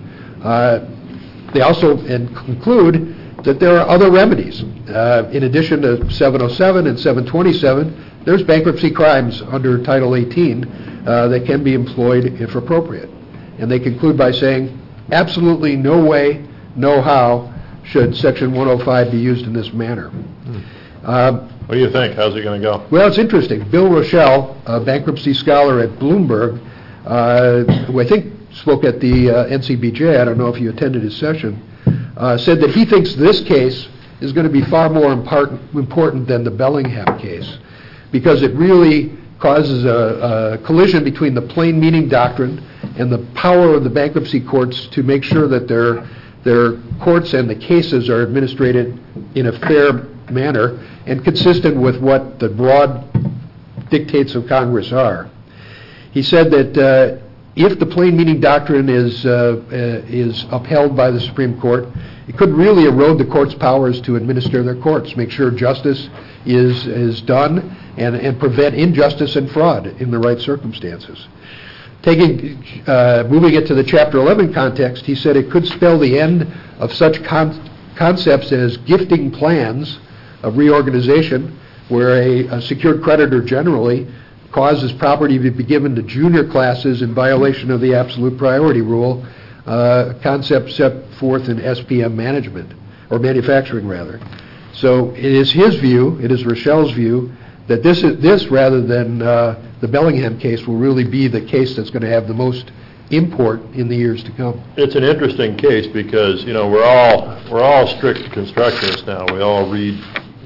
Uh, they also and conclude that there are other remedies. Uh, in addition to seven oh seven and seven twenty-seven, there's bankruptcy crimes under Title eighteen uh, that can be employed if appropriate. And they conclude by saying, absolutely no way, no how should Section one oh five be used in this manner. Hmm. Uh, what do you think? How's it going to go? Well, it's interesting. Bill Rochelle, a bankruptcy scholar at Bloomberg, uh, who I think spoke at the uh, N C B J, I don't know if you attended his session, uh, said that he thinks this case is going to be far more important, important than the Bellingham case, because it really causes a, a collision between the plain meaning doctrine and the power of the bankruptcy courts to make sure that their, their courts and the cases are administrated in a fair manner and consistent with what the broad dictates of Congress are. He said that uh, if the plain meaning doctrine is, uh, uh, is upheld by the Supreme Court, it could really erode the court's powers to administer their courts, make sure justice is, is done, and, and prevent injustice and fraud in the right circumstances. Taking, uh, moving it to the Chapter eleven context, he said it could spell the end of such con- concepts as gifting plans of reorganization, where a, a secured creditor generally causes property to be given to junior classes in violation of the absolute priority rule, uh, concept set forth in S P M management, or manufacturing rather. So it is his view, it is Rochelle's view, that this, is, this rather than uh, the Bellingham case will really be the case that's going to have the most import in the years to come. It's an interesting case because, you know, we're all we're all strict constructionists now. We all read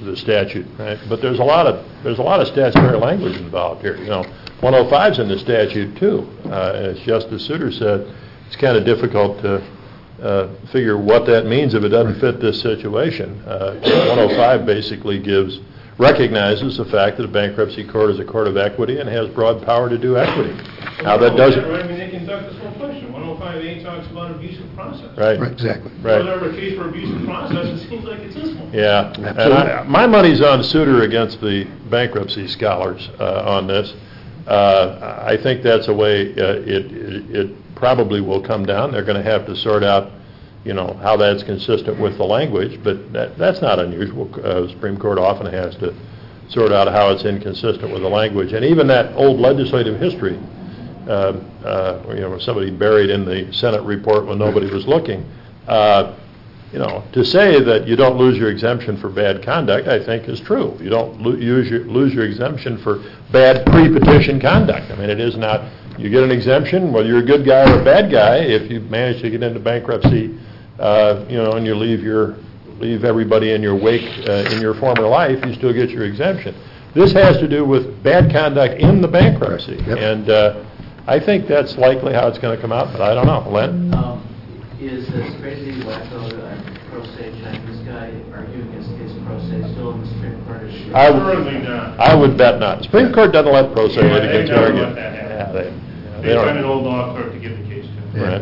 the statute, right? But there's a lot of, there's a lot of statutory language involved here, you know. one oh five's in the statute too. Uh, as Justice Souter said, it's kind of difficult to uh, figure what that means if it doesn't fit this situation. Uh, one oh five basically gives, recognizes the fact that a bankruptcy court is a court of equity and has broad power to do equity. Now, that doesn't... Right, I mean, they conduct this whole question. one oh five A talks about abusive process. Right. Right, exactly. Right. Whenever a case for abusive process, it seems like it's this one. Yeah, and I, my money's on Souter against the bankruptcy scholars uh, on this. Uh, I think that's a way uh, it, it it probably will come down. They're going to have to sort out, you know, how that's consistent with the language, but that, that's not unusual. Uh, Supreme Court often has to sort out how it's inconsistent with the language, and even that old legislative history. Uh, uh, you know, somebody buried in the Senate report when nobody was looking. Uh, you know, to say that you don't lose your exemption for bad conduct, I think is true. You don't lo- use your, lose your exemption for bad pre-petition conduct. I mean, it is not, you get an exemption, whether you're a good guy or a bad guy, if you manage to get into bankruptcy, uh, you know, and you leave your, leave everybody in your wake uh, in your former life, you still get your exemption. This has to do with bad conduct in the bankruptcy. Yep. And uh, I think that's likely how it's going to come out, but I don't know. Len? Um, is this crazy wacko uh, pro se Chinese guy arguing his case pro se still in the Supreme Court? Is I would, Certainly not. I would bet not. The Supreme Court doesn't let pro se Yeah, litigants they never argue. let that happen. Yeah, they, They they find an don't. old law clerk to give the case to. Right.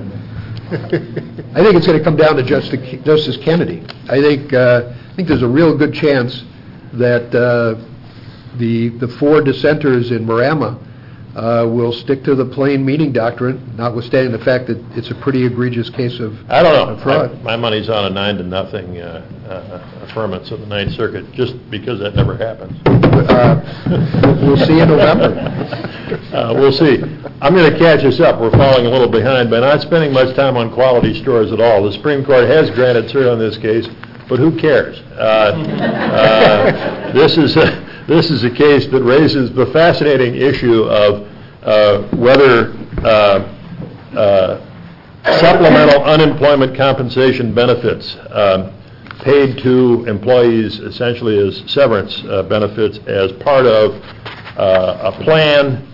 I think it's going to come down to Justice Justice Kennedy. I think uh, I think there's a real good chance that uh, the the four dissenters in Marama uh, will stick to the plain meaning doctrine, notwithstanding the fact that it's a pretty egregious case of I don't know. of fraud. I, my money's on a nine to nothing uh, uh, affirmance of the Ninth Circuit, just because that never happens. Uh, we'll see in November. Uh, we'll see. I'm going to catch us up. We're falling a little behind by not spending much time on quality stores at all. The Supreme Court has granted cert on this case, but who cares? Uh, uh, this is a, this is a case that raises the fascinating issue of uh, whether uh, uh, supplemental unemployment compensation benefits um, paid to employees essentially as severance uh, benefits as part of uh, a plan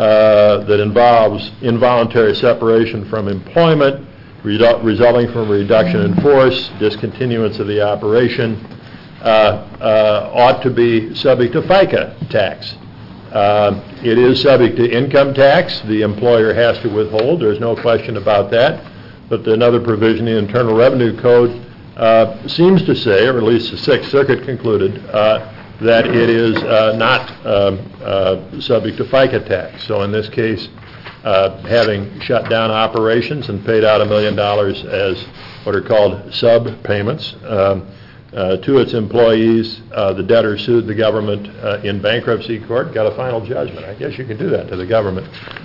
uh, that involves involuntary separation from employment redu- resulting from a reduction in force, discontinuance of the operation, uh, uh, ought to be subject to FICA tax. Uh, it is subject to income tax. The employer has to withhold. There's no question about that. But another provision in the Internal Revenue Code uh, seems to say, or at least the Sixth Circuit concluded, uh, that it is uh, not um, uh, subject to FICA tax. So in this case, uh, having shut down operations and paid out a million dollars as what are called sub-payments um, uh, to its employees, uh, the debtor sued the government uh, in bankruptcy court, got a final judgment. I guess you can do that to the government.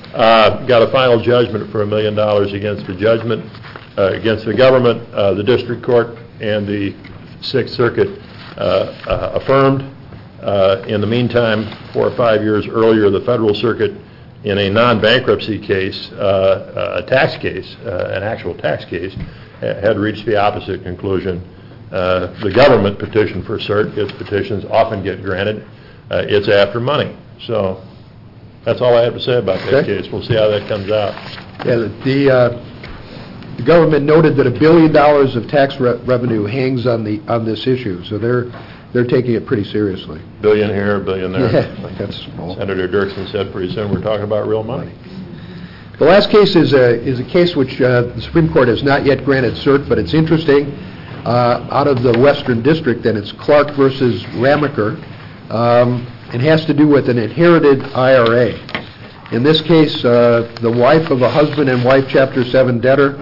Uh, got a final judgment for a million dollars against the judgment, uh, against the government. Uh, the district court and the Sixth Circuit uh, uh, affirmed. Uh, in the meantime, four or five years earlier, the Federal Circuit, in a non-bankruptcy case, uh, a tax case, uh, an actual tax case, ha- had reached the opposite conclusion. Uh, the government petitioned for cert. Its petitions often get granted. Uh, it's after money. So that's all I have to say about that Okay. case. We'll see how that comes out. Yeah, the the, uh, the government noted that a billion dollars of tax re- revenue hangs on the on this issue, so they're they're taking it pretty seriously. Billion here, billion there. Yeah, that's small. Senator Dirksen said pretty soon we're talking about real money. The last case is a is a case which uh, the Supreme Court has not yet granted cert, but it's interesting. Uh, out of the Western District, and it's Clark versus Ramaker. Um, it has to do with an inherited I R A. In this case, uh, the wife of a husband and wife Chapter seven debtor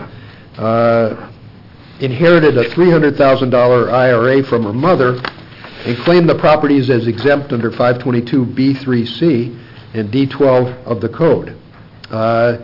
uh, inherited a three hundred thousand dollars I R A from her mother and claimed the properties as exempt under five twenty-two B three C and D twelve of the code. Uh,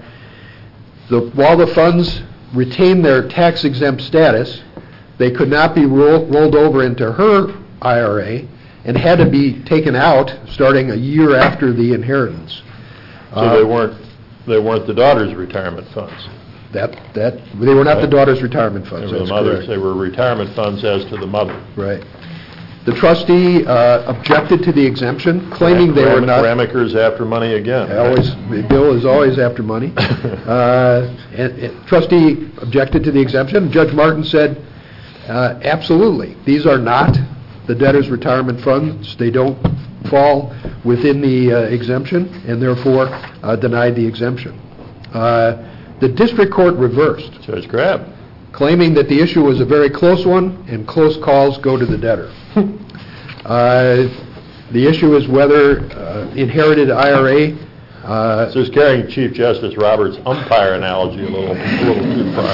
the, while the funds retain their tax-exempt status, they could not be roll, rolled over into her I R A and had to be taken out starting a year after the inheritance. So they weren't they weren't the daughter's retirement funds. That that they were not the daughter's retirement funds. They were the That's mother's. correct. They were retirement funds as to the mother. Right. The trustee uh, objected to the exemption, claiming they were not... Ramaker's after money again. Always, Bill is always after money. Uh, and, and trustee objected to the exemption. Judge Martin said, uh, absolutely, these are not the debtor's retirement funds. They don't fall within the uh, exemption, and therefore uh, denied the exemption. Uh, the district court reversed. Judge Crabb. Claiming that the issue was a very close one, and close calls go to the debtor. uh, the issue is whether uh, inherited I R A... Uh, so it's carrying Chief Justice Roberts' umpire analogy a little, a little too far.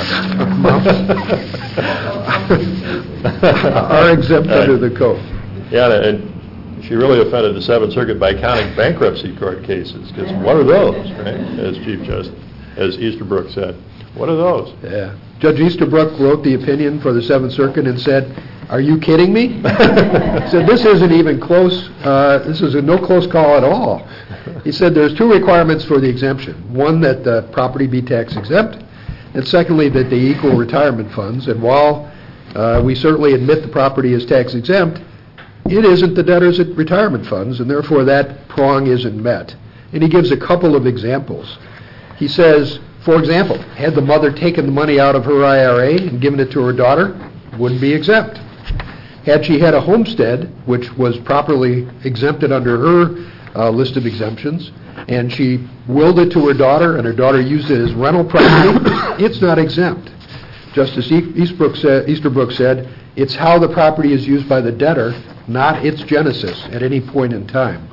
are exempt under the code. Yeah, and she really offended the Seventh Circuit by counting bankruptcy court cases, because what are those, right? As Chief Justice, as Easterbrook said, what are those? Yeah. Judge Easterbrook wrote the opinion for the Seventh Circuit and said, are you kidding me? He said, this isn't even close. Uh, this is a no close call at all. He said there's two requirements for the exemption. One, that the property be tax exempt, and secondly, that they equal retirement funds. And while uh, we certainly admit the property is tax exempt, it isn't the debtor's retirement funds, and therefore that prong isn't met. And he gives a couple of examples. He says, for example, had the mother taken the money out of her I R A and given it to her daughter, wouldn't be exempt. Had she had a homestead, which was properly exempted under her uh, list of exemptions, and she willed it to her daughter, and her daughter used it as rental property, it's not exempt. Justice Easterbrook said, Easterbrook said, it's how the property is used by the debtor, not its genesis at any point in time.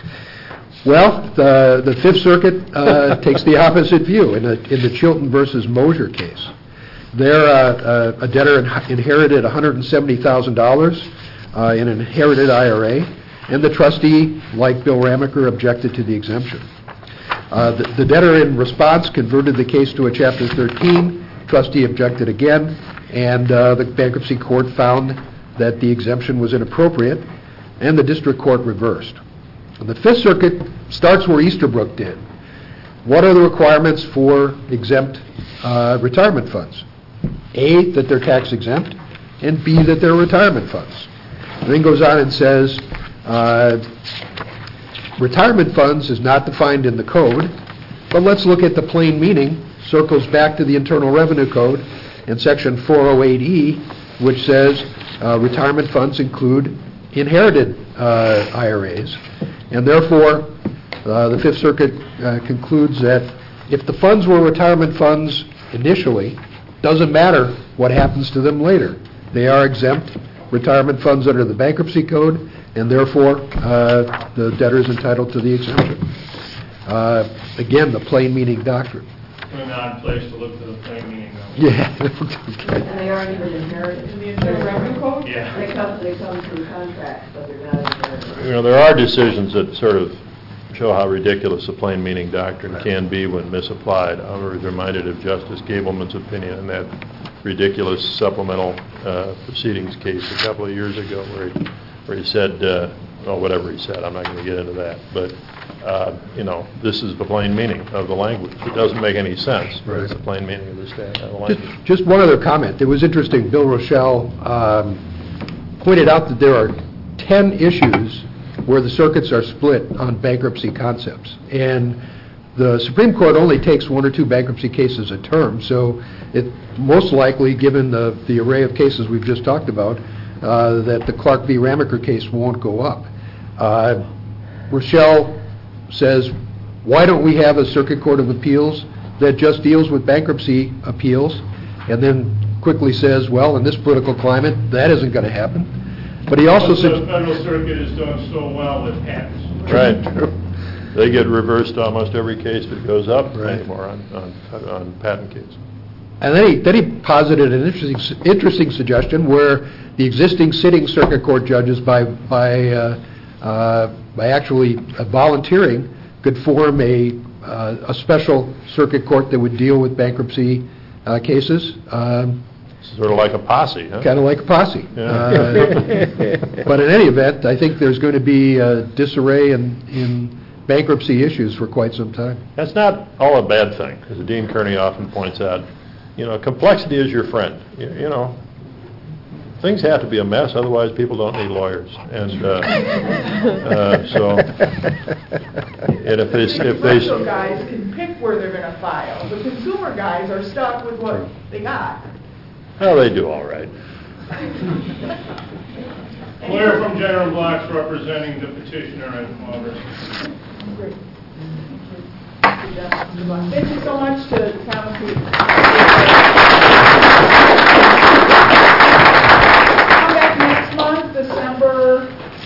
Well, the, the Fifth Circuit uh, takes the opposite view in, a, in the Chilton versus Mosier case. There, uh, uh, a debtor inherited one hundred seventy thousand dollars uh, in an inherited I R A, and the trustee, like Bill Ramaker, objected to the exemption. Uh, the, the debtor, in response, converted the case to a Chapter thirteen. Trustee objected again, and uh, the bankruptcy court found that the exemption was inappropriate, and the district court reversed. And the Fifth Circuit starts where Easterbrook did. What are the requirements for exempt uh, retirement funds? A, that they're tax exempt, and B, that they're retirement funds. And then goes on and says, uh, retirement funds is not defined in the code, but let's look at the plain meaning, circles back to the Internal Revenue Code and Section four oh eight E, which says uh, retirement funds include inherited uh, I R As. And therefore, uh, the Fifth Circuit uh, concludes that if the funds were retirement funds initially, doesn't matter what happens to them later. They are exempt retirement funds under the bankruptcy code, and therefore uh, the debtor is entitled to the exemption. Uh, again, the plain meaning doctrine. An odd place to look for the plain meaning, though. Yeah. And they aren't even inherited. In the Internal Revenue Code? Yeah. They come, they come through contracts, but they're not inherited. You know, there are decisions that sort of show how ridiculous the plain meaning doctrine can be when misapplied. I was reminded of Justice Gableman's opinion in that ridiculous supplemental uh, proceedings case a couple of years ago where he, where he said, uh, well, whatever he said, I'm not going to get into that, but, uh, you know, this is the plain meaning of the language. It doesn't make any sense, but it's the plain meaning of the sta- of the language. Just, just one other comment. It was interesting. Bill Rochelle um, pointed out that there are ten issues where the circuits are split on bankruptcy concepts. And the Supreme Court only takes one or two bankruptcy cases a term, so it most likely, given the, the array of cases we've just talked about, uh, that the Clark v. Ramaker case won't go up. Uh, Rochelle says, why don't we have a Circuit Court of Appeals that just deals with bankruptcy appeals, and then quickly says, well, in this political climate, that isn't going to happen. But he also said... The Federal Circuit is doing so well with patents. Right. They get reversed almost every case that goes up Right. anymore on, on, on patent cases. And then he, then he posited an interesting, interesting suggestion where the existing sitting circuit court judges, by by uh, uh, by actually uh, volunteering, could form a uh, a special circuit court that would deal with bankruptcy uh, cases. Um, Sort of like a posse, huh? Kind of like a posse. Yeah. Uh, but in any event, I think there's going to be uh, disarray in, in bankruptcy issues for quite some time. That's not all a bad thing, as Dean Kearney often points out. You know, complexity is your friend. You, you know, things have to be a mess, otherwise people don't need lawyers. And, uh, uh, so, and if they, The if they... commercial guys can pick where they're gonna file. The consumer guys are stuck with what they got. Well, they do all right. Lawyer from General Blocks representing the petitioner and Congress. Great. Good job. Good luck. Thank you so much to Thomas. Come back next month, December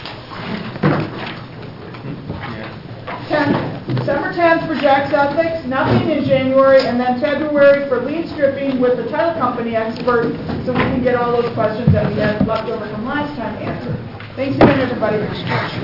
tenth. December tenth for Jack's Ethics, nothing in January, and then February for lien stripping with the title company expert, so we can get all those questions that we had left over from last time answered. Thanks again, everybody.